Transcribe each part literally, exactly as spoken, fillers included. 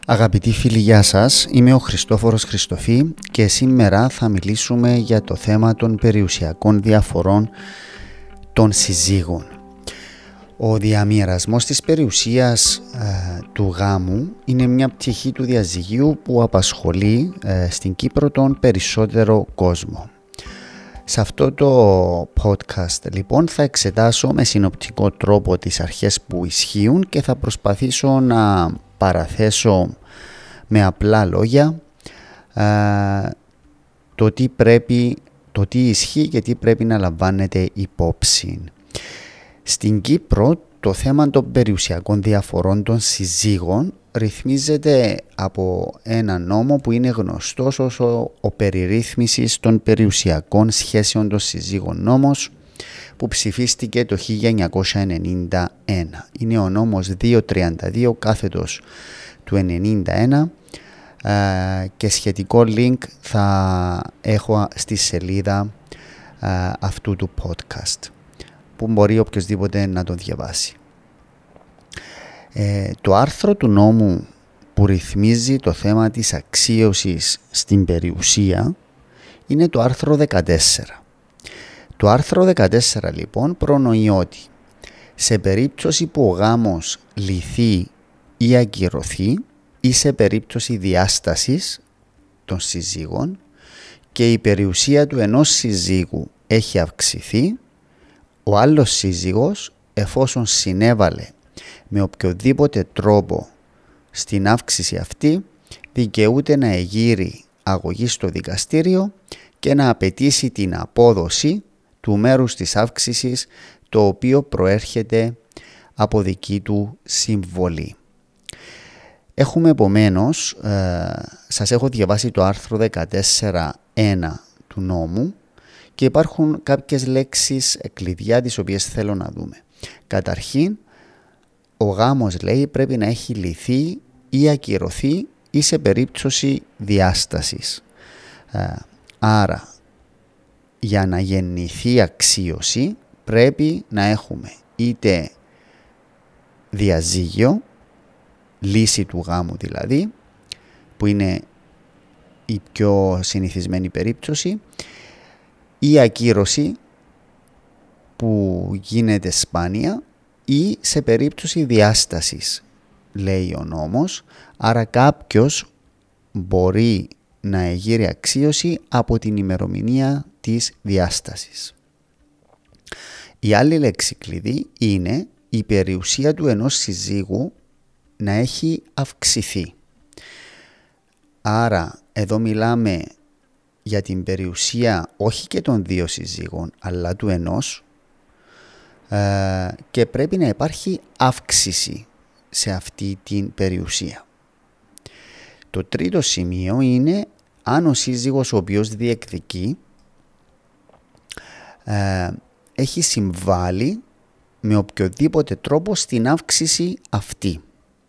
Αγαπητοί φίλοι, γεια σας. Είμαι ο Χριστόφορος Χριστοφή και σήμερα θα μιλήσουμε για το θέμα των περιουσιακών διαφορών των συζύγων. Ο διαμοιρασμός της περιουσίας ε, του γάμου είναι μια πτυχή του διαζυγίου που απασχολεί ε, στην Κύπρο τον περισσότερο κόσμο. Σε αυτό το podcast λοιπόν θα εξετάσω με συνοπτικό τρόπο τις αρχές που ισχύουν και θα προσπαθήσω να παραθέσω με απλά λόγια α, το τι πρέπει, το τι ισχύει και τι πρέπει να λαμβάνετε υπόψη. Στην Κύπρο το θέμα των περιουσιακών διαφορών των συζύγων ρυθμίζεται από ένα νόμο που είναι γνωστός ως ο, ο περί-ρύθμισης των περιουσιακών σχέσεων των συζύγων νόμος, που ψηφίστηκε το χίλια εννιακόσια ενενήντα ένα. Είναι ο νόμος διακόσια τριάντα δύο κάθετος του ενενήντα ένα και σχετικό link θα έχω στη σελίδα αυτού του podcast που μπορεί οποιοσδήποτε να το διαβάσει. Ε, το άρθρο του νόμου που ρυθμίζει το θέμα της αξίωσης στην περιουσία είναι το άρθρο δεκατέσσερα. Το άρθρο δεκατέσσερα λοιπόν προνοεί ότι σε περίπτωση που ο γάμος λυθεί ή ακυρωθεί ή σε περίπτωση διάστασης των συζύγων και η περιουσία του ενός συζύγου έχει αυξηθεί, ο άλλος σύζυγος, εφόσον συνέβαλε με οποιοδήποτε τρόπο στην αύξηση αυτή, δικαιούται να εγείρει αγωγή στο δικαστήριο και να απαιτήσει την απόδοση του μέρους της αύξησης, το οποίο προέρχεται από δική του συμβολή. Έχουμε επομένως, ε, σας έχω διαβάσει το άρθρο δεκατέσσερα ένα του νόμου και υπάρχουν κάποιες λέξεις κλειδιά τις οποίες θέλω να δούμε. Καταρχήν, ο γάμος λέει πρέπει να έχει λυθεί ή ακυρωθεί ή σε περίπτωση διάστασης. Ε, άρα, για να γεννηθεί αξίωση πρέπει να έχουμε είτε διαζύγιο, λύση του γάμου δηλαδή, που είναι η πιο συνηθισμένη περίπτωση, ή ακύρωση που γίνεται σπάνια ή σε περίπτωση διάστασης, λέει ο νόμος. Άρα κάποιος μπορεί να εγείρει αξίωση από την ημερομηνία της διάστασης. Η άλλη λέξη κλειδί είναι η περιουσία του ενός συζύγου να έχει αυξηθεί. Άρα εδώ μιλάμε για την περιουσία όχι και των δύο συζύγων αλλά του ενός ε, και πρέπει να υπάρχει αύξηση σε αυτή την περιουσία. Το τρίτο σημείο είναι αν ο σύζυγος ο οποίος διεκδικεί ε, έχει συμβάλει με οποιοδήποτε τρόπο στην αύξηση αυτή.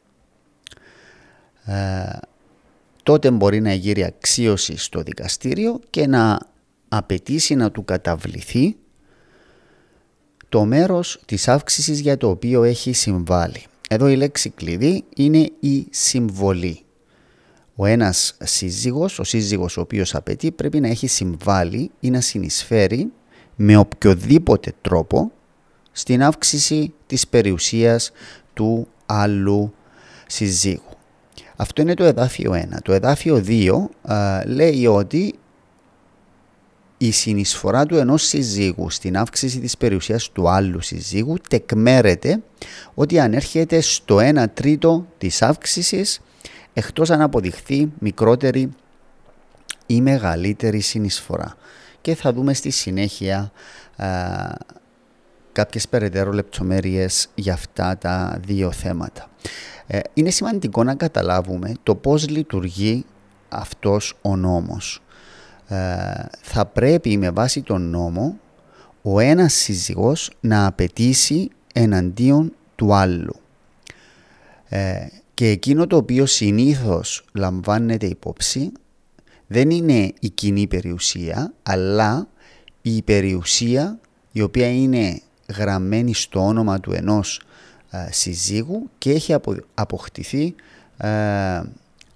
Ε, τότε μπορεί να εγείρει αξίωση στο δικαστήριο και να απαιτήσει να του καταβληθεί το μέρος της αύξησης για το οποίο έχει συμβάλει. Εδώ η λέξη κλειδί είναι η συμβολή. Ο ένας σύζυγος, ο σύζυγος ο οποίος απαιτεί, πρέπει να έχει συμβάλει ή να συνεισφέρει με οποιοδήποτε τρόπο στην αύξηση της περιουσίας του άλλου συζύγου. Αυτό είναι το εδάφιο ένα. Το εδάφιο δύο α, λέει ότι η συνεισφορά του ενός συζύγου στην αύξηση της περιουσίας του άλλου συζύγου τεκμέρεται ότι ανέρχεται στο ένα τρίτο της αύξησης, εκτός αν αποδειχθεί μικρότερη ή μεγαλύτερη συνεισφορά. Και θα δούμε στη συνέχεια α, κάποιες περαιτέρω λεπτομέρειες για αυτά τα δύο θέματα. Ε, είναι σημαντικό να καταλάβουμε το πώς λειτουργεί αυτός ο νόμος. Ε, θα πρέπει με βάση τον νόμο ο ένας σύζυγος να απαιτήσει εναντίον του άλλου. Ε, και εκείνο το οποίο συνήθως λαμβάνεται υπόψη δεν είναι η κοινή περιουσία, αλλά η περιουσία η οποία είναι γραμμένη στο όνομα του ενός ε, συζύγου και έχει απο, αποκτηθεί ε,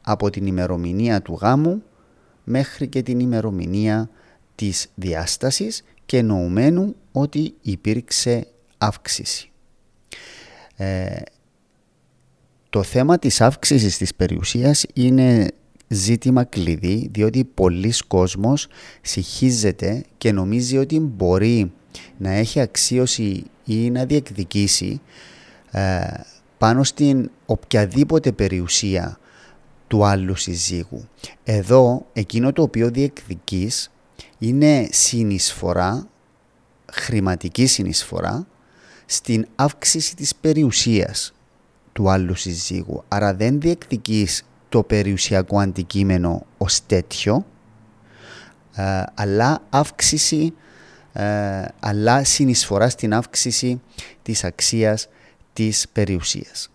από την ημερομηνία του γάμου μέχρι και την ημερομηνία της διάστασης και εννοουμένου ότι υπήρξε αύξηση. Ε, το θέμα της αύξησης της περιουσίας είναι ζήτημα κλειδί, διότι πολλοί κόσμος συγχύζεται και νομίζει ότι μπορεί να έχει αξίωση ή να διεκδικήσει ε, πάνω στην οποιαδήποτε περιουσία του άλλου συζύγου. Εδώ εκείνο το οποίο διεκδικείς είναι συνεισφορά, χρηματική συνεισφορά στην αύξηση της περιουσίας του άλλου συζύγου. Άρα δεν διεκδικείς το περιουσιακό αντικείμενο ως τέτοιο, ε, αλλά αύξηση, ε, αλλά συνεισφορά στην αύξηση της αξίας της περιουσίας.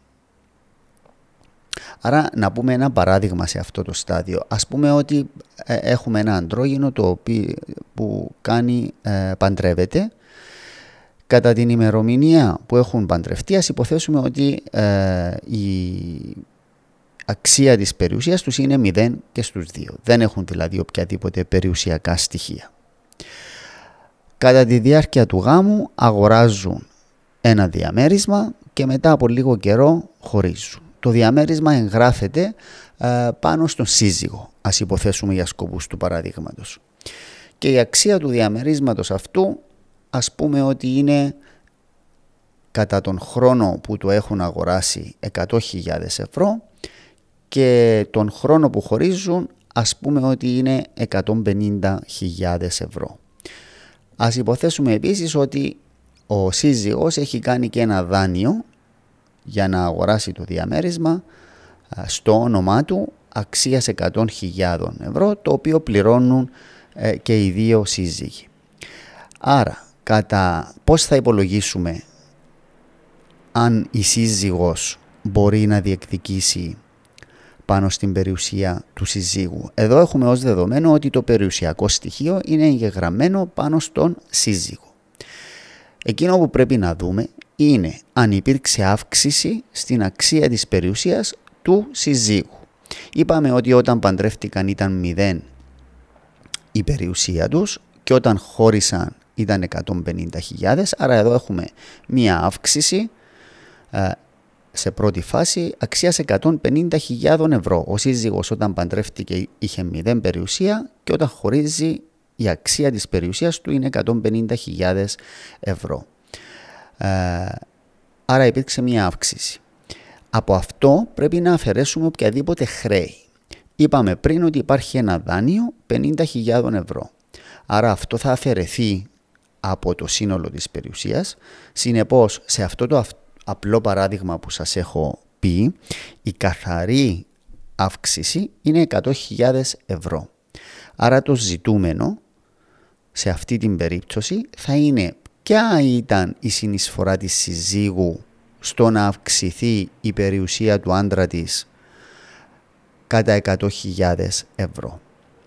Άρα να πούμε ένα παράδειγμα σε αυτό το στάδιο. Ας πούμε ότι ε, έχουμε ένα αντρόγυνο το οποίο, που κάνει, ε, παντρεύεται. Κατά την ημερομηνία που έχουν παντρευτεί, ας υποθέσουμε ότι ε, η αξία της περιουσίας τους είναι μηδέν και στους δύο. Δεν έχουν δηλαδή οποιαδήποτε περιουσιακά στοιχεία. Κατά τη διάρκεια του γάμου αγοράζουν ένα διαμέρισμα και μετά από λίγο καιρό χωρίζουν. Το διαμέρισμα εγγράφεται ε, πάνω στον σύζυγο, ας υποθέσουμε για σκοπούς του παραδείγματος. Και η αξία του διαμερίσματος αυτού, ας πούμε ότι είναι κατά τον χρόνο που το έχουν αγοράσει εκατό χιλιάδες ευρώ και τον χρόνο που χωρίζουν ας πούμε ότι είναι εκατόν πενήντα χιλιάδες ευρώ. Ας υποθέσουμε επίσης ότι ο σύζυγος έχει κάνει και ένα δάνειο για να αγοράσει το διαμέρισμα στο όνομά του αξίας εκατό χιλιάδες ευρώ, το οποίο πληρώνουν ε, και οι δύο σύζυγοι. Άρα, κατά πώς θα υπολογίσουμε αν η σύζυγος μπορεί να διεκδικήσει πάνω στην περιουσία του συζύγου? Εδώ έχουμε ως δεδομένο ότι το περιουσιακό στοιχείο είναι εγγεγραμμένο πάνω στον σύζυγο. Εκείνο που πρέπει να δούμε είναι αν υπήρξε αύξηση στην αξία της περιουσίας του συζύγου. Είπαμε ότι όταν παντρεύτηκαν ήταν μηδέν η περιουσία τους και όταν χώρισαν ήταν εκατόν πενήντα χιλιάδες, άρα εδώ έχουμε μία αύξηση ε, σε πρώτη φάση αξίας εκατόν πενήντα χιλιάδες ευρώ. Ο σύζυγος όταν παντρεύτηκε είχε μηδέν περιουσία και όταν χωρίζει η αξία της περιουσίας του είναι εκατόν πενήντα χιλιάδες ευρώ. Ε, άρα υπήρξε μία αύξηση. Από αυτό πρέπει να αφαιρέσουμε οποιαδήποτε χρέη. Είπαμε πριν ότι υπάρχει ένα δάνειο πενήντα χιλιάδες ευρώ. Άρα αυτό θα αφαιρεθεί από το σύνολο της περιουσίας. Συνεπώς, σε αυτό το απλό παράδειγμα που σας έχω πει, η καθαρή αύξηση είναι εκατό χιλιάδες ευρώ. Άρα το ζητούμενο σε αυτή την περίπτωση θα είναι ποια ήταν η συνεισφορά της συζύγου στο να αυξηθεί η περιουσία του άντρα της κατά εκατό χιλιάδες ευρώ.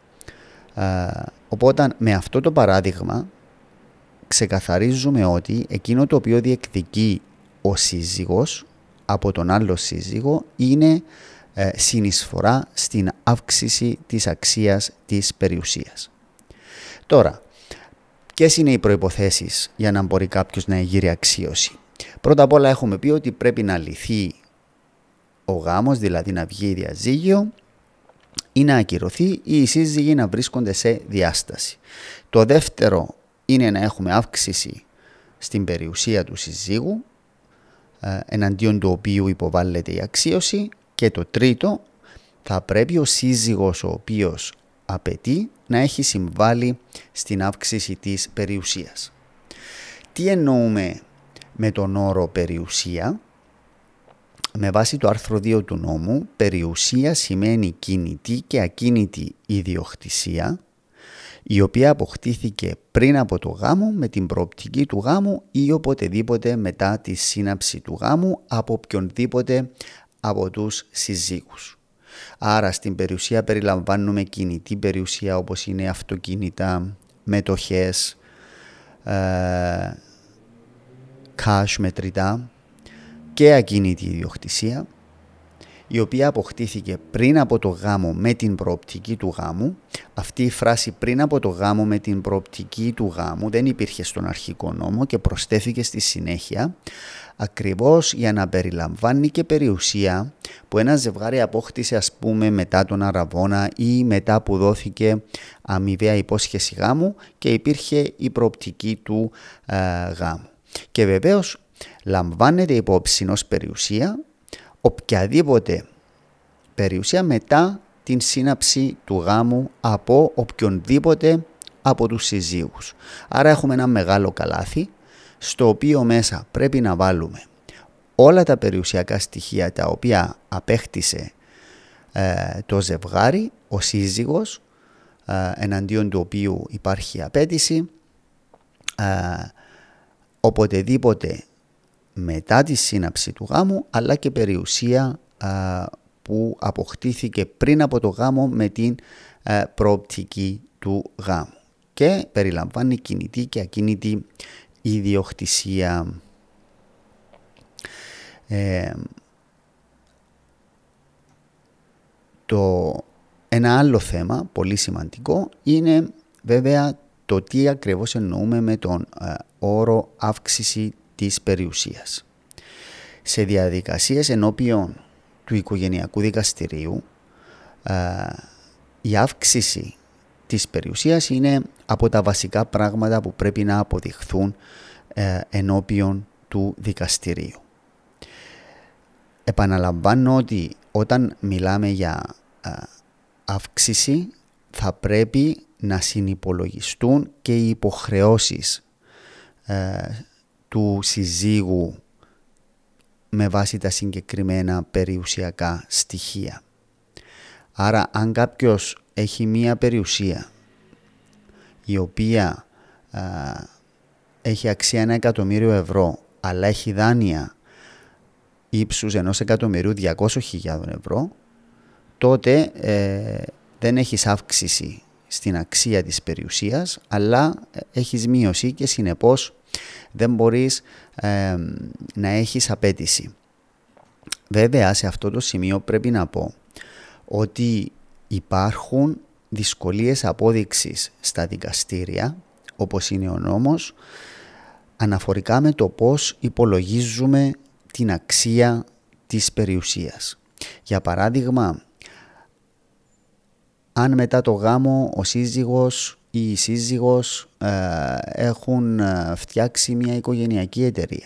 Α, οπότε με αυτό το παράδειγμα ξεκαθαρίζουμε ότι εκείνο το οποίο διεκδικεί ο σύζυγος από τον άλλο σύζυγο είναι ε, συνεισφορά στην αύξηση της αξίας της περιουσίας. Τώρα, ποιες είναι οι προϋποθέσεις για να μπορεί κάποιος να εγείρει αξίωση? Πρώτα απ' όλα έχουμε πει ότι πρέπει να λυθεί ο γάμος, δηλαδή να βγει διαζύγιο ή να ακυρωθεί ή οι σύζυγοι να βρίσκονται σε διάσταση. Το δεύτερο είναι να έχουμε αύξηση στην περιουσία του συζύγου, εναντίον του οποίου υποβάλλεται η αξίωση, και το τρίτο, θα πρέπει ο σύζυγος ο οποίος απαιτεί να έχει συμβάλει στην αύξηση της περιουσίας. Τι εννοούμε με τον όρο περιουσία? Με βάση το άρθρο δύο του νόμου, περιουσία σημαίνει κινητή και ακίνητη ιδιοκτησία η οποία αποκτήθηκε πριν από το γάμο με την προοπτική του γάμου ή οποτεδήποτε μετά τη σύναψη του γάμου από οποιονδήποτε από τους συζύγους. Άρα στην περιουσία περιλαμβάνουμε κινητή περιουσία όπως είναι αυτοκίνητα, μετοχές, ε, cash μετρητά και ακίνητη ιδιοκτησία η οποία αποκτήθηκε πριν από το γάμο με την προοπτική του γάμου. Αυτή η φράση πριν από το γάμο με την προοπτική του γάμου δεν υπήρχε στον αρχικό νόμο και προσθέθηκε στη συνέχεια, ακριβώς για να περιλαμβάνει και περιουσία που ένα ζευγάρι απόκτησε, ας πούμε, μετά τον Αραβώνα ή μετά που δόθηκε αμοιβαία υπόσχεση γάμου και υπήρχε η προοπτική του ε, γάμου. Και βεβαίως λαμβάνεται υπόψη ως περιουσία οποιαδήποτε περιουσία μετά την σύναψη του γάμου από οποιονδήποτε από τους συζύγους. Άρα έχουμε ένα μεγάλο καλάθι στο οποίο μέσα πρέπει να βάλουμε όλα τα περιουσιακά στοιχεία τα οποία απέκτησε ε, το ζευγάρι, ο σύζυγος, ε, εναντίον του οποίου υπάρχει απέτηση, ε, οποτεδήποτε μετά τη σύναψη του γάμου, αλλά και περιουσία ε, που αποκτήθηκε πριν από το γάμο με την ε, προοπτική του γάμου και περιλαμβάνει κινητή και ακίνητη ιδιοκτησία. Ε, το, ένα άλλο θέμα πολύ σημαντικό είναι βέβαια το τι ακριβώς εννοούμε με τον ε, όρο αύξηση της περιουσίας. Σε διαδικασίες ενώπιον του οικογενειακού δικαστηρίου ε, η αύξηση της περιουσίας είναι από τα βασικά πράγματα που πρέπει να αποδειχθούν ε, ενώπιον του δικαστηρίου. Επαναλαμβάνω ότι όταν μιλάμε για ε, αύξηση θα πρέπει να συνυπολογιστούν και οι υποχρεώσεις ε, του συζύγου με βάση τα συγκεκριμένα περιουσιακά στοιχεία. Άρα αν κάποιος έχει μία περιουσία η οποία α, έχει αξία ένα εκατομμύριο ευρώ αλλά έχει δάνεια ύψους ενός εκατομμυρίου διακόσιες χιλιάδες ευρώ, τότε ε, δεν έχεις αύξηση στην αξία της περιουσίας, αλλά έχεις μείωση και συνεπώς δεν μπορείς ε, να έχεις απέτηση. Βέβαια, σε αυτό το σημείο πρέπει να πω ότι υπάρχουν δυσκολίες απόδειξης στα δικαστήρια, όπως είναι ο νόμος, αναφορικά με το πώς υπολογίζουμε την αξία της περιουσίας. Για παράδειγμα, αν μετά το γάμο ο σύζυγος ή η σύζυγος ε, έχουν φτιάξει μια οικογενειακή εταιρεία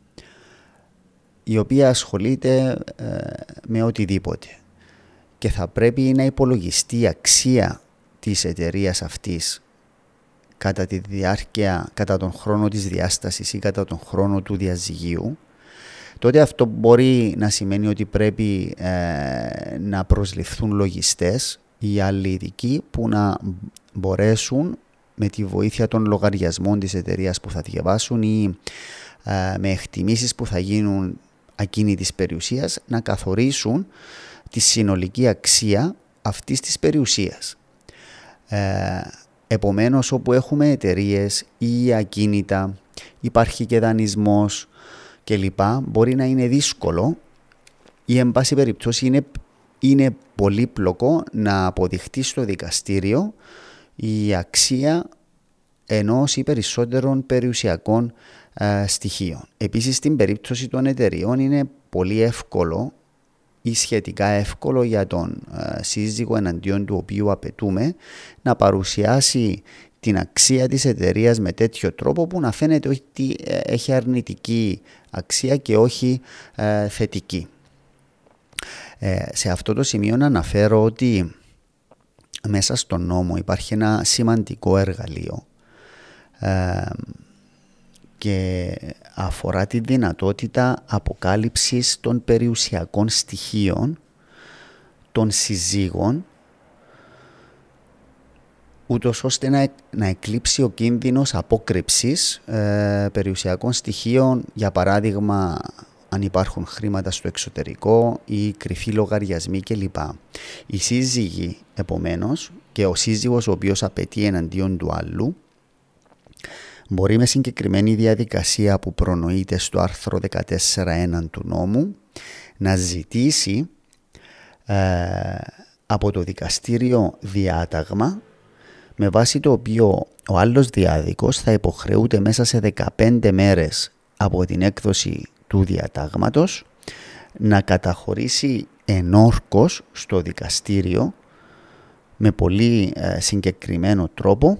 η οποία ασχολείται ε, με οτιδήποτε και θα πρέπει να υπολογιστεί η αξία της εταιρείας αυτής κατά τη διάρκεια, κατά τον χρόνο της διάστασης ή κατά τον χρόνο του διαζυγίου, τότε αυτό μπορεί να σημαίνει ότι πρέπει ε, να προσληφθούν λογιστές ή άλλοι ειδικοί που να μπορέσουν με τη βοήθεια των λογαριασμών της εταιρείας που θα διαβάσουν ή ε, με εκτιμήσεις που θα γίνουν ακίνητης περιουσίας να καθορίσουν τη συνολική αξία αυτής της περιουσίας. Ε, επομένως, όπου έχουμε εταιρείες ή ακίνητα, υπάρχει και δανεισμός κλπ. Μπορεί να είναι δύσκολο ή εν πάση περιπτώσει είναι, είναι πολύπλοκο να αποδειχτεί στο δικαστήριο η αξία ενός ή περισσότερων περιουσιακών ε, στοιχείων. Επίσης, στην περίπτωση των εταιρειών είναι πολύ εύκολο ή σχετικά εύκολο για τον ε, σύζυγο εναντίον του οποίου απαιτούμε να παρουσιάσει την αξία της εταιρείας με τέτοιο τρόπο που να φαίνεται ότι έχει αρνητική αξία και όχι ε, θετική. Ε, σε αυτό το σημείο να αναφέρω ότι μέσα στον νόμο υπάρχει ένα σημαντικό εργαλείο ε, και αφορά τη δυνατότητα αποκάλυψης των περιουσιακών στοιχείων των συζύγων, ούτως ώστε να, να εκλείψει ο κίνδυνος απόκρυψης ε, περιουσιακών στοιχείων, για παράδειγμα αν υπάρχουν χρήματα στο εξωτερικό ή κρυφοί λογαριασμοί κλπ. Οι σύζυγοι, επομένως, και ο σύζυγος ο οποίος απαιτεί εναντίον του άλλου, μπορεί με συγκεκριμένη διαδικασία που προνοείται στο άρθρο δεκατέσσερα ένα του νόμου να ζητήσει ε, από το δικαστήριο διάταγμα με βάση το οποίο ο άλλος διάδικος θα υποχρεούται μέσα σε δεκαπέντε μέρες από την έκδοση του διατάγματος να καταχωρήσει ενόρκως στο δικαστήριο με πολύ ε, συγκεκριμένο τρόπο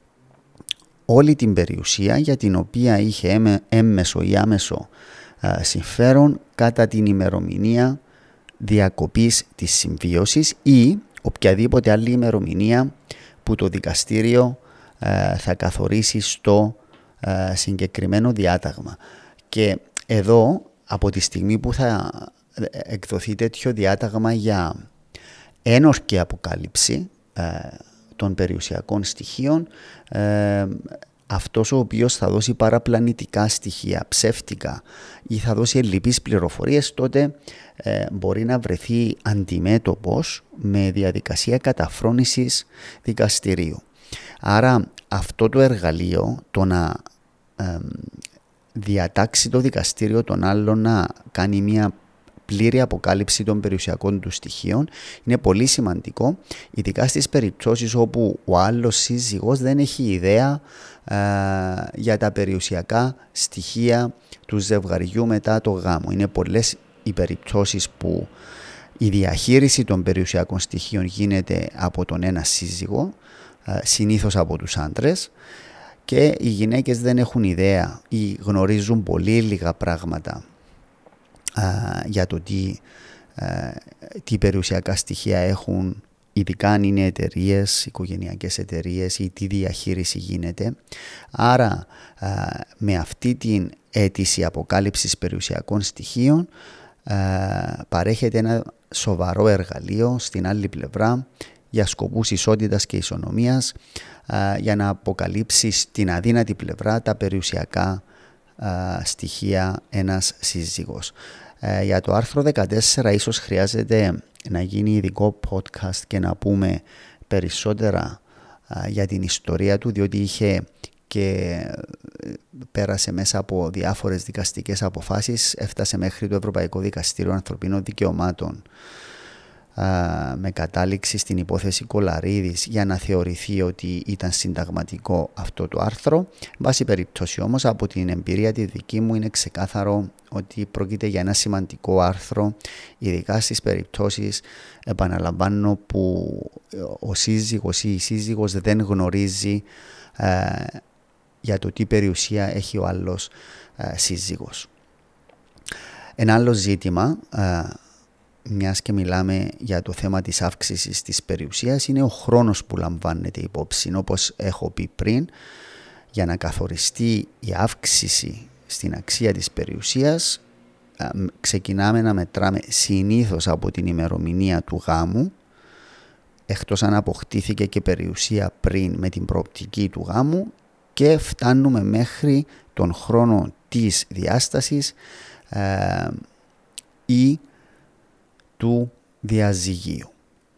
όλη την περιουσία για την οποία είχε έμμεσο ή άμεσο ε, συμφέρον κατά την ημερομηνία διακοπής της συμβίωσης ή οποιαδήποτε άλλη ημερομηνία που το δικαστήριο ε, θα καθορίσει στο ε, συγκεκριμένο διάταγμα. Και εδώ, από τη στιγμή που θα εκδοθεί τέτοιο διάταγμα για ένορκη αποκάλυψη ε, των περιουσιακών στοιχείων, ε, αυτός ο οποίος θα δώσει παραπλανητικά στοιχεία, ψεύτικα ή θα δώσει ελλειπείς πληροφορίες, τότε ε, μπορεί να βρεθεί αντιμέτωπος με διαδικασία καταφρόνησης δικαστηρίου. Άρα αυτό το εργαλείο, το να ε, διατάξει το δικαστήριο τον άλλον να κάνει μια πλήρη αποκάλυψη των περιουσιακών του στοιχείων, είναι πολύ σημαντικό, ειδικά στις περιπτώσεις όπου ο άλλος σύζυγος δεν έχει ιδέα ε, για τα περιουσιακά στοιχεία του ζευγαριού μετά το γάμο. Είναι πολλές οι περιπτώσεις που η διαχείριση των περιουσιακών στοιχείων γίνεται από τον ένα σύζυγο, ε, συνήθως από τους άντρες, και οι γυναίκες δεν έχουν ιδέα ή γνωρίζουν πολύ λίγα πράγματα Uh, για το τι, uh, τι περιουσιακά στοιχεία έχουν, ειδικά αν είναι εταιρείες, οικογενειακές εταιρείες ή τι διαχείριση γίνεται. Άρα uh, με αυτή την αίτηση αποκάλυψης περιουσιακών στοιχείων uh, παρέχεται ένα σοβαρό εργαλείο στην άλλη πλευρά για σκοπούς ισότητας και ισονομίας, uh, για να αποκαλύψει στην αδύνατη πλευρά τα περιουσιακά Uh, στοιχεία ένας σύζυγος. Uh, για το άρθρο δεκατέσσερα ίσως χρειάζεται να γίνει ειδικό podcast και να πούμε περισσότερα uh, για την ιστορία του, διότι είχε και πέρασε μέσα από διάφορες δικαστικές αποφάσεις, έφτασε μέχρι το Ευρωπαϊκό Δικαστήριο Ανθρωπίνων Δικαιωμάτων με κατάληξη στην υπόθεση Κολαρίδης για να θεωρηθεί ότι ήταν συνταγματικό αυτό το άρθρο. Βάσει περιπτώσει όμως, από την εμπειρία τη δική μου, είναι ξεκάθαρο ότι πρόκειται για ένα σημαντικό άρθρο, ειδικά στις περιπτώσεις, επαναλαμβάνω, που ο σύζυγος ή η σύζυγος δεν γνωρίζει ε, για το τι περιουσία έχει ο άλλος ε, σύζυγος. Ένα άλλο ζήτημα, ε, μιας και μιλάμε για το θέμα της αύξησης της περιουσίας, είναι ο χρόνος που λαμβάνεται υπόψη. Όπως έχω πει πριν, για να καθοριστεί η αύξηση στην αξία της περιουσίας, ξεκινάμε να μετράμε συνήθως από την ημερομηνία του γάμου, εκτός αν αποκτήθηκε και περιουσία πριν με την προοπτική του γάμου, και φτάνουμε μέχρι τον χρόνο της διάστασης ε, ή του διαζυγίου.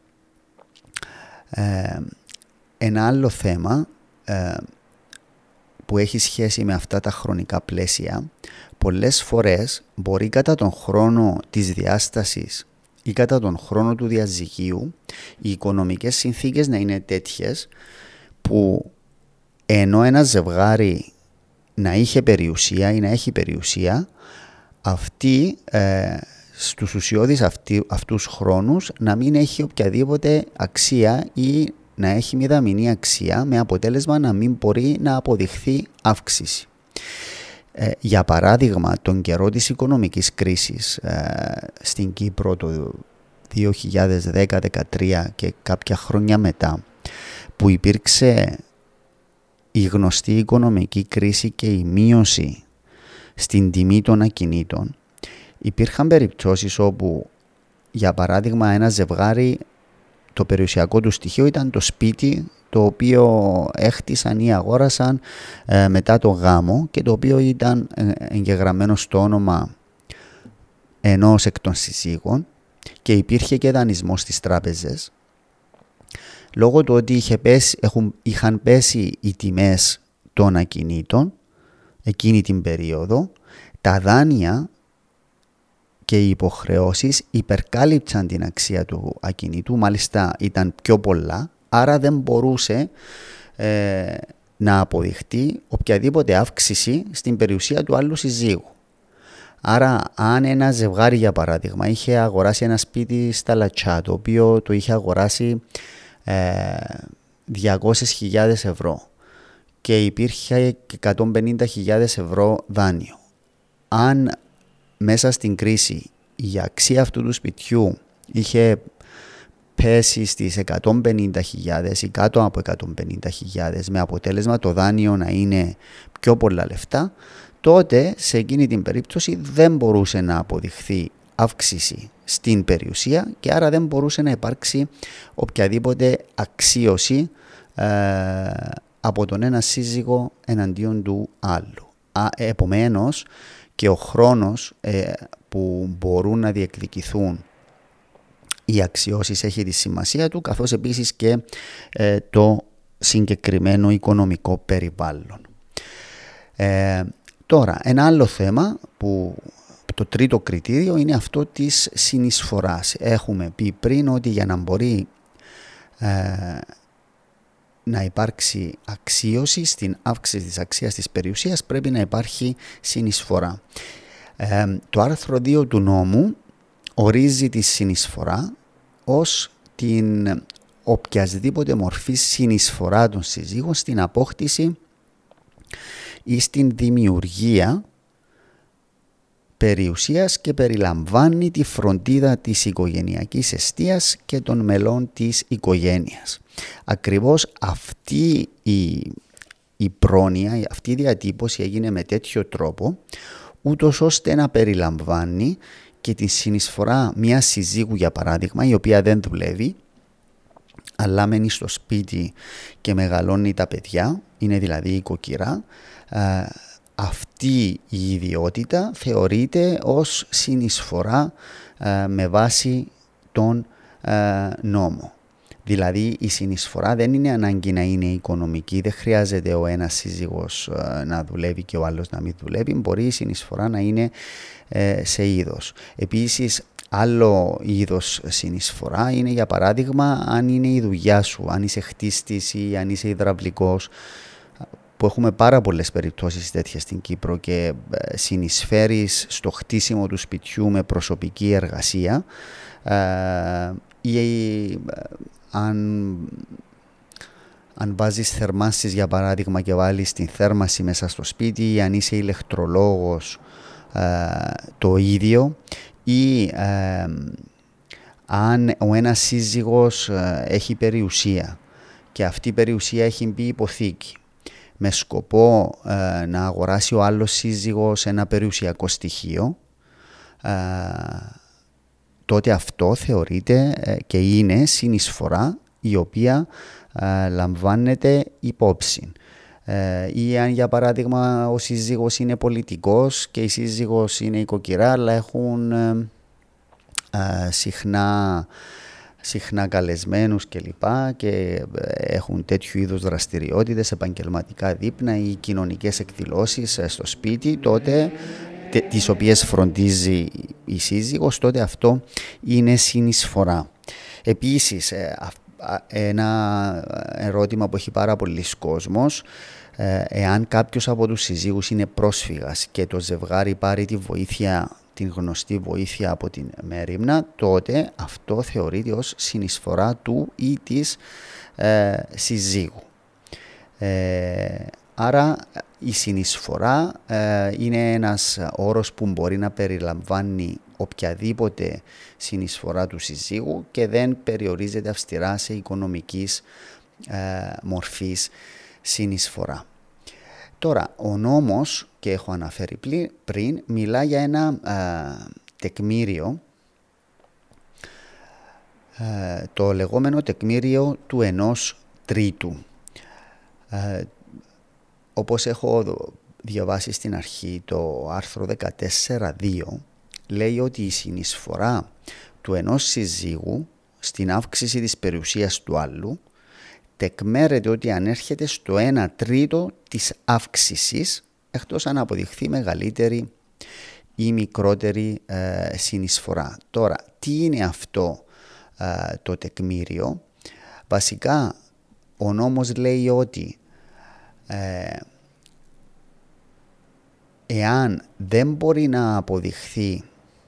Ε, ένα άλλο θέμα ε, που έχει σχέση με αυτά τα χρονικά πλαίσια, πολλές φορές μπορεί κατά τον χρόνο της διάστασης ή κατά τον χρόνο του διαζυγίου οι οικονομικές συνθήκες να είναι τέτοιες που ενώ ένα ζευγάρι να είχε περιουσία ή να έχει περιουσία, αυτή ε, στους ουσιώδεις αυτοί, αυτούς χρόνους να μην έχει οποιαδήποτε αξία ή να έχει μηδαμινή αξία, με αποτέλεσμα να μην μπορεί να αποδειχθεί αύξηση. Ε, για παράδειγμα, τον καιρό της οικονομικής κρίσης ε, στην Κύπρο το δύο χιλιάδες δέκα δύο χιλιάδες δεκατρία και κάποια χρόνια μετά, που υπήρξε η γνωστή οικονομική κρίση και η μείωση στην τιμή των ακινήτων, υπήρχαν περιπτώσεις όπου, για παράδειγμα, ένα ζευγάρι, το περιουσιακό του στοιχείο ήταν το σπίτι το οποίο έχτισαν ή αγόρασαν ε, μετά το γάμο και το οποίο ήταν εγγεγραμμένο στο όνομα ενός εκ των συζύγων και υπήρχε και δανεισμός στις τράπεζες. Λόγω του ότι είχε πέσει, έχουν, είχαν πέσει οι τιμές των ακινήτων εκείνη την περίοδο, τα δάνεια και οι υποχρεώσεις υπερκάλυψαν την αξία του ακινήτου, μάλιστα ήταν πιο πολλά, άρα δεν μπορούσε ε, να αποδειχτεί οποιαδήποτε αύξηση στην περιουσία του άλλου συζύγου. Άρα αν ένα ζευγάρι, για παράδειγμα, είχε αγοράσει ένα σπίτι στα Λατσά, το οποίο το είχε αγοράσει ε, διακόσιες χιλιάδες ευρώ και υπήρχε εκατόν πενήντα χιλιάδες ευρώ δάνειο, αν μέσα στην κρίση η αξία αυτού του σπιτιού είχε πέσει στις εκατόν πενήντα χιλιάδες ή κάτω από εκατόν πενήντα χιλιάδες, με αποτέλεσμα το δάνειο να είναι πιο πολλά λεφτά, τότε σε εκείνη την περίπτωση δεν μπορούσε να αποδειχθεί αύξηση στην περιουσία και άρα δεν μπορούσε να υπάρξει οποιαδήποτε αξίωση ε, από τον ένα σύζυγο εναντίον του άλλου. Α, επομένως και ο χρόνος ε, που μπορούν να διεκδικηθούν οι αξιώσεις έχει τη σημασία του, καθώς επίσης και ε, το συγκεκριμένο οικονομικό περιβάλλον. Ε, τώρα, ένα άλλο θέμα που το τρίτο κριτήριο είναι αυτό της συνεισφοράς. Έχουμε πει πριν ότι για να μπορεί ε, να υπάρξει αξίωση στην αύξηση της αξίας της περιουσίας πρέπει να υπάρχει συνεισφορά. Ε, το άρθρο δύο του νόμου ορίζει τη συνεισφορά ως την οποιασδήποτε μορφή συνεισφορά των συζύγων στην απόκτηση ή στην δημιουργία περιουσίας και περιλαμβάνει τη φροντίδα της οικογενειακής εστίας και των μελών της οικογένειας. Ακριβώς αυτή η, η πρόνοια, αυτή η διατύπωση έγινε με τέτοιο τρόπο, ούτως ώστε να περιλαμβάνει και τη συνεισφορά μιας συζύγου, για παράδειγμα, η οποία δεν δουλεύει, αλλά μένει στο σπίτι και μεγαλώνει τα παιδιά, είναι δηλαδή οικοκυρά. Αυτή η ιδιότητα θεωρείται ως συνεισφορά ε, με βάση τον ε, νόμο. Δηλαδή η συνεισφορά δεν είναι ανάγκη να είναι οικονομική, δεν χρειάζεται ο ένας σύζυγος ε, να δουλεύει και ο άλλος να μην δουλεύει, μπορεί η συνεισφορά να είναι ε, σε είδος. Επίσης, άλλο είδος συνεισφορά είναι, για παράδειγμα, αν είναι η δουλειά σου, αν είσαι χτίστης ή αν είσαι υδραυλικός, που έχουμε πάρα πολλές περιπτώσεις τέτοιες στην Κύπρο και συνεισφέρεις στο χτίσιμο του σπιτιού με προσωπική εργασία ε, ή ε, αν, αν βάζεις θερμάσεις, για παράδειγμα, και βάλεις την θέρμαση μέσα στο σπίτι, ή αν είσαι ηλεκτρολόγος ε, το ίδιο, ή ε, αν ο ένας σύζυγος ε, έχει περιουσία και αυτή η περιουσία έχει μπει υποθήκη με σκοπό ε, να αγοράσει ο άλλος σύζυγος ένα περιουσιακό στοιχείο, ε, τότε αυτό θεωρείται ε, και είναι συνεισφορά η οποία ε, λαμβάνεται υπόψη. Ε, ή αν, για παράδειγμα, ο σύζυγος είναι πολιτικός και η σύζυγος είναι οικοκυρά, αλλά έχουν ε, ε, συχνά συχνά καλεσμένους και λοιπά και έχουν τέτοιου είδους δραστηριότητες, επαγγελματικά δείπνα ή κοινωνικές εκδηλώσεις στο σπίτι, τότε τις οποίες φροντίζει η σύζυγος, τότε αυτό είναι συνεισφορά. Επίσης, ένα ερώτημα που έχει πάρα πολλοί κόσμος, εάν κάποιος από τους συζύγους είναι πρόσφυγας και το ζευγάρι πάρει τη βοήθεια, την γνωστή βοήθεια από την μέριμνα, τότε αυτό θεωρείται ως συνεισφορά του ή της ε, συζύγου. Ε, άρα η συνεισφορά ε, είναι ένας όρος που μπορεί να περιλαμβάνει οποιαδήποτε συνεισφορά του συζύγου και δεν περιορίζεται αυστηρά σε οικονομικής ε, μορφής συνεισφορά. Τώρα, ο νόμος, και έχω αναφέρει πριν, μιλά για ένα ε, τεκμήριο, ε, το λεγόμενο τεκμήριο του ενός τρίτου. Ε, όπως έχω διαβάσει στην αρχή, το άρθρο δεκατέσσερα δύο λέει ότι η συνεισφορά του ενός συζύγου στην αύξηση της περιουσίας του άλλου τεκμέρεται ότι ανέρχεται στο ένα τρίτο της αύξησης, εκτός αν αποδειχθεί μεγαλύτερη ή μικρότερη ε, συνεισφορά. Τώρα, τι είναι αυτό ε, το τεκμήριο? Βασικά, ο νόμος λέει ότι ε, εάν δεν μπορεί να αποδειχθεί,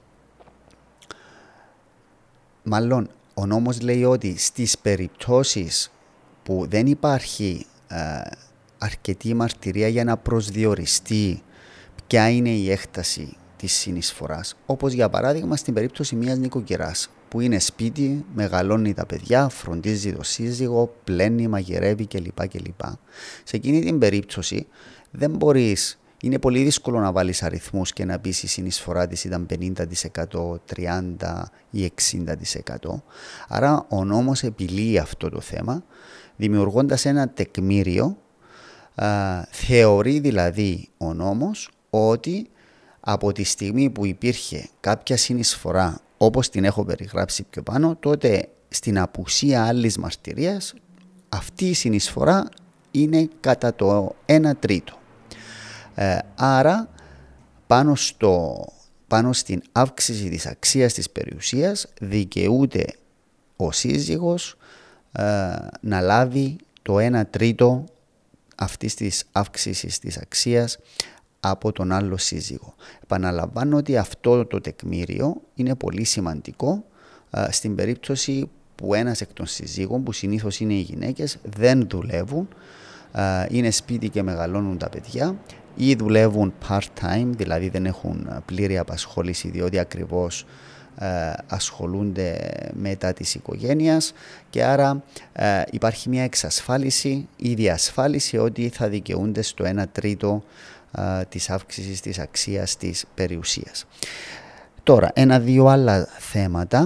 μάλλον ο νόμος λέει ότι στις περιπτώσεις που δεν υπάρχει ε, αρκετή μαρτυρία για να προσδιοριστεί ποια είναι η έκταση της συνεισφοράς, όπως για παράδειγμα στην περίπτωση μιας νοικοκυράς που είναι σπίτι, μεγαλώνει τα παιδιά, φροντίζει το σύζυγο, πλένει, μαγειρεύει κλπ. κλπ. Σε εκείνη την περίπτωση δεν μπορείς, είναι πολύ δύσκολο να βάλεις αριθμούς και να πεις η συνεισφορά της ήταν πενήντα τοις εκατό, τριάντα τοις εκατό ή εξήντα τοις εκατό. Άρα ο νόμος επιλύει αυτό το θέμα, δημιουργώντας ένα τεκμήριο. Α, θεωρεί δηλαδή ο νόμος ότι από τη στιγμή που υπήρχε κάποια συνεισφορά όπως την έχω περιγράψει πιο πάνω, τότε στην απουσία άλλης μαρτυρίας αυτή η συνεισφορά είναι κατά το ένα τρίτο. Ε, άρα πάνω, στο, πάνω στην αύξηση της αξίας της περιουσίας δικαιούται ο σύζυγος ε, να λάβει το ένα τρίτο αυτής της αύξησης της αξίας από τον άλλο σύζυγο. Επαναλαμβάνω ότι αυτό το τεκμήριο είναι πολύ σημαντικό α, στην περίπτωση που ένας εκ των συζύγων, που συνήθως είναι οι γυναίκες, δεν δουλεύουν, α, είναι σπίτι και μεγαλώνουν τα παιδιά ή δουλεύουν part-time, δηλαδή δεν έχουν πλήρη απασχόληση διότι ακριβώς α, ασχολούνται μετά της οικογένειας και άρα α, υπάρχει μια εξασφάλιση ή διασφάλιση ότι θα δικαιούνται στο ένα τρίτο της αύξησης της αξίας της περιουσίας. Τώρα, ένα-δύο άλλα θέματα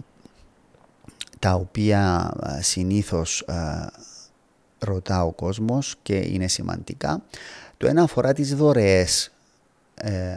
τα οποία συνήθως ρωτά ο κόσμος και είναι σημαντικά. Το ένα αφορά τις δωρεές. Ε,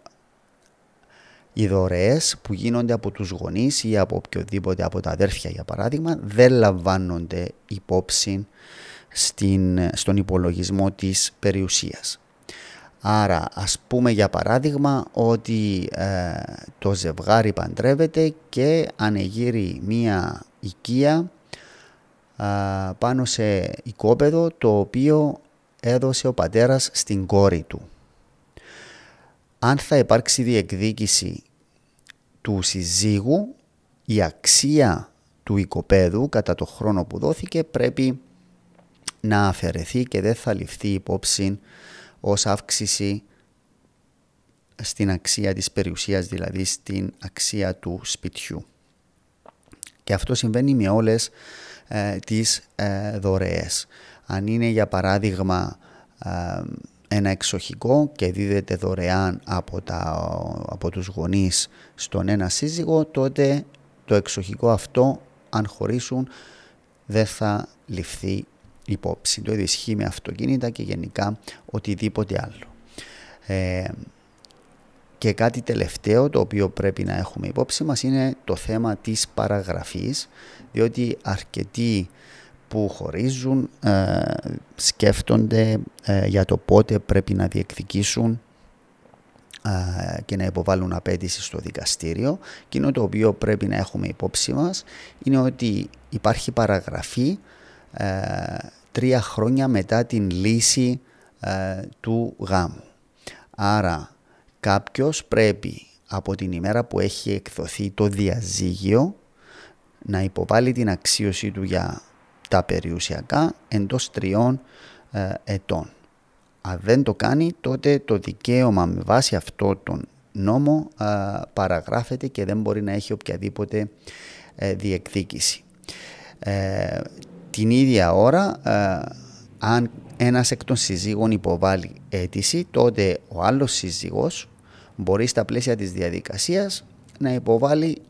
οι δωρεές που γίνονται από τους γονείς ή από οποιοδήποτε, από τα αδέρφια για παράδειγμα, δεν λαμβάνονται υπόψη στην, στον υπολογισμό της περιουσίας. Άρα ας πούμε για παράδειγμα ότι ε, το ζευγάρι παντρεύεται και ανεγείρει μία οικία ε, πάνω σε οικόπεδο το οποίο έδωσε ο πατέρας στην κόρη του. Αν θα υπάρξει διεκδίκηση του συζύγου, η αξία του οικοπαίδου κατά το χρόνο που δόθηκε πρέπει να αφαιρεθεί και δεν θα ληφθεί υπόψη ως αύξηση στην αξία της περιουσίας, δηλαδή στην αξία του σπιτιού. Και αυτό συμβαίνει με όλες ε, τις ε, δωρεές. Αν είναι για παράδειγμα ε, ένα εξοχικό και δίδεται δωρεάν από, τα, από τους γονείς στον ένα σύζυγο, τότε το εξοχικό αυτό, αν χωρίσουν, δεν θα ληφθεί υπόψη. Το ίδιο ισχύει με αυτοκίνητα και γενικά οτιδήποτε άλλο. Ε, και κάτι τελευταίο το οποίο πρέπει να έχουμε υπόψη μας είναι το θέμα της παραγραφής, διότι αρκετοί που χωρίζουν ε, σκέφτονται ε, για το πότε πρέπει να διεκδικήσουν ε, και να υποβάλουν απέτηση στο δικαστήριο. Εκείνο το οποίο πρέπει να έχουμε υπόψη μας είναι ότι υπάρχει παραγραφή ε, τρία χρόνια μετά την λύση ε, του γάμου. Άρα κάποιος πρέπει από την ημέρα που έχει εκδοθεί το διαζύγιο να υποβάλει την αξίωση του για τα περιουσιακά εντός τριών ε, ετών. Αν δεν το κάνει, τότε το δικαίωμα με βάση αυτό τον νόμο ε, παραγράφεται και δεν μπορεί να έχει οποιαδήποτε ε, διεκδίκηση. Ε, την ίδια ώρα, ε, αν ένας εκ των συζύγων υποβάλει αίτηση, τότε ο άλλος σύζυγος μπορεί στα πλαίσια της διαδικασίας να υποβάλει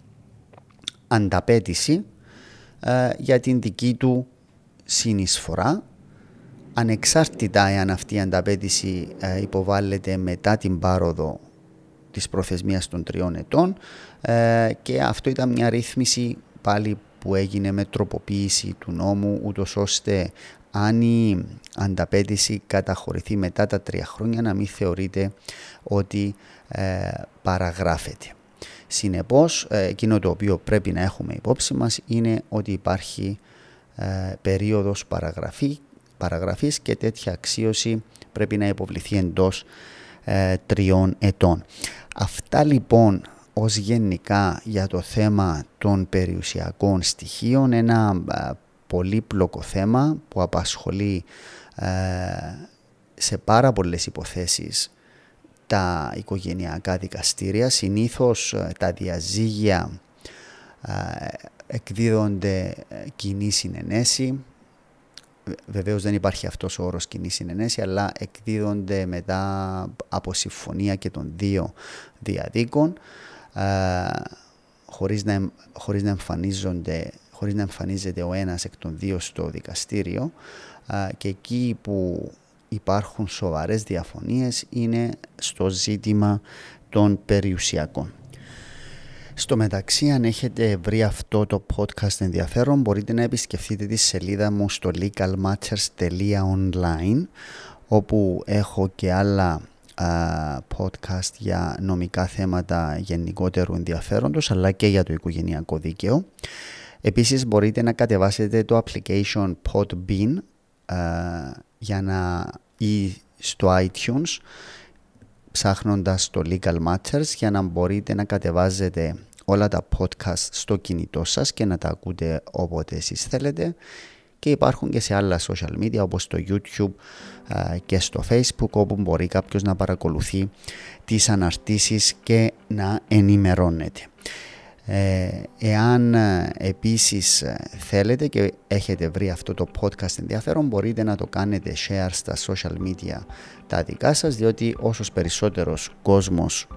ανταπέτηση ε, για την δική του συνεισφορά, ανεξάρτητα εάν αυτή η ανταπέτηση ε, υποβάλλεται μετά την πάροδο της προθεσμίας των τριών ετών ε, και αυτό ήταν μια ρύθμιση πάλι που έγινε με τροποποίηση του νόμου, ούτως ώστε αν η ανταπαίτηση καταχωρηθεί μετά τα τρία χρόνια, να μην θεωρείται ότι ε, παραγράφεται. Συνεπώς, ε, εκείνο το οποίο πρέπει να έχουμε υπόψη μας είναι ότι υπάρχει ε, περίοδος παραγραφή, παραγραφής και τέτοια αξίωση πρέπει να υποβληθεί εντός ε, τριών ετών. Αυτά λοιπόν ως γενικά για το θέμα των περιουσιακών στοιχείων, ένα ε, πολύπλοκο θέμα που απασχολεί ε, σε πάρα πολλές υποθέσεις τα οικογενειακά δικαστήρια. Συνήθως ε, τα διαζύγια ε, εκδίδονται κοινή συνενέση. Βεβαίως δεν υπάρχει αυτός ο όρος κοινή συνενέση, αλλά εκδίδονται μετά από συμφωνία και των δύο διαδίκων, ε, χωρίς να, χωρίς να εμφανίζονται χωρίς να εμφανίζεται ο ένας εκ των δύο στο δικαστήριο, ε, και εκεί που υπάρχουν σοβαρές διαφωνίες είναι στο ζήτημα των περιουσιακών. Στο μεταξύ, αν έχετε βρει αυτό το podcast ενδιαφέρον, μπορείτε να επισκεφτείτε τη σελίδα μου στο legal matters τελεία online, όπου έχω και άλλα α, podcast για νομικά θέματα γενικότερου ενδιαφέροντος, αλλά και για το οικογενειακό δίκαιο. Επίσης, μπορείτε να κατεβάσετε το application Podbean α, για να, ή στο iTunes, ψάχνοντας το Legal Matters, για να μπορείτε να κατεβάζετε όλα τα podcast στο κινητό σας και να τα ακούτε όποτε εσείς θέλετε. Και υπάρχουν και σε άλλα social media όπως στο YouTube α, και στο Facebook, όπου μπορεί κάποιος να παρακολουθεί τις αναρτήσεις και να ενημερώνεται. Ε, εάν ε, επίσης θέλετε και έχετε βρει αυτό το podcast ενδιαφέρον, μπορείτε να το κάνετε share στα social media τα δικά σας, διότι όσος περισσότερος κόσμος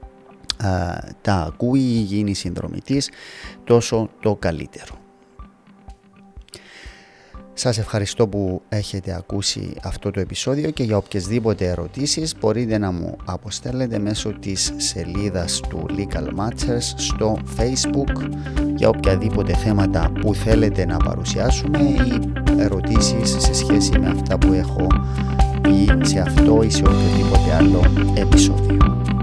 ε, τα ακούει ή γίνει συνδρομητής, τόσο το καλύτερο. Σας ευχαριστώ που έχετε ακούσει αυτό το επεισόδιο, και για οποιασδήποτε ερωτήσεις μπορείτε να μου αποστέλετε μέσω της σελίδας του Legal Matters στο Facebook για οποιαδήποτε θέματα που θέλετε να παρουσιάσουμε ή ερωτήσεις σε σχέση με αυτά που έχω πει σε αυτό ή σε οποιοδήποτε άλλο επεισόδιο.